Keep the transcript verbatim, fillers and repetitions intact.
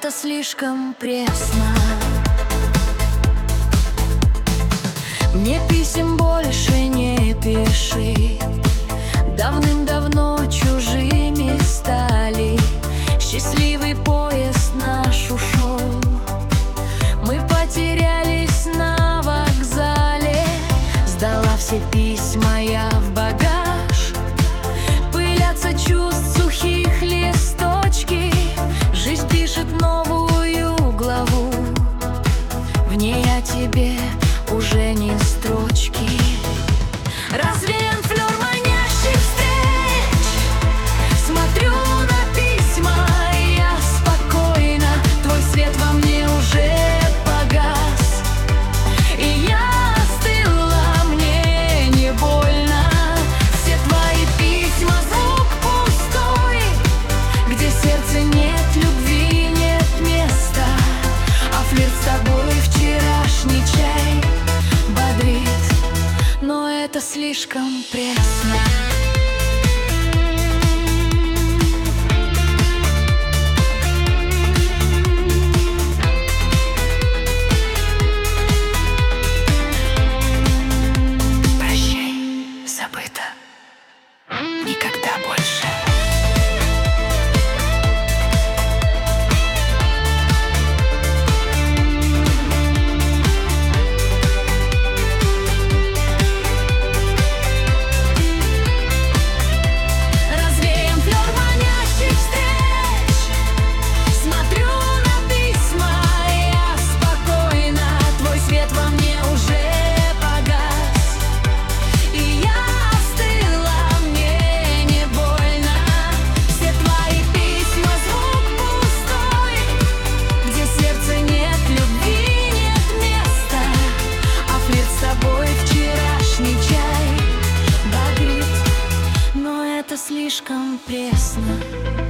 это слишком пресно. Мне писем больше не пиши, давным-давно чужими стали. Счастливый поезд наш ушел, мы потерялись на вокзале. Сдала все письма я в багаж, пылятся чувств сухих листочки. Жизнь пишет новую главу, в ней о тебе уже не строчки. Развеян флёр манящих встреч, смотрю на письма я спокойно. Твой свет во мне уже погас, и я остыла, мне не больно. Все твои письма — звук пустой, где сердце нет любви, нет места. А флирт с тобой — вчерашний чай бодрит, но это слишком пресно. Прощай, забыто, никогда больше. Это слишком пресно.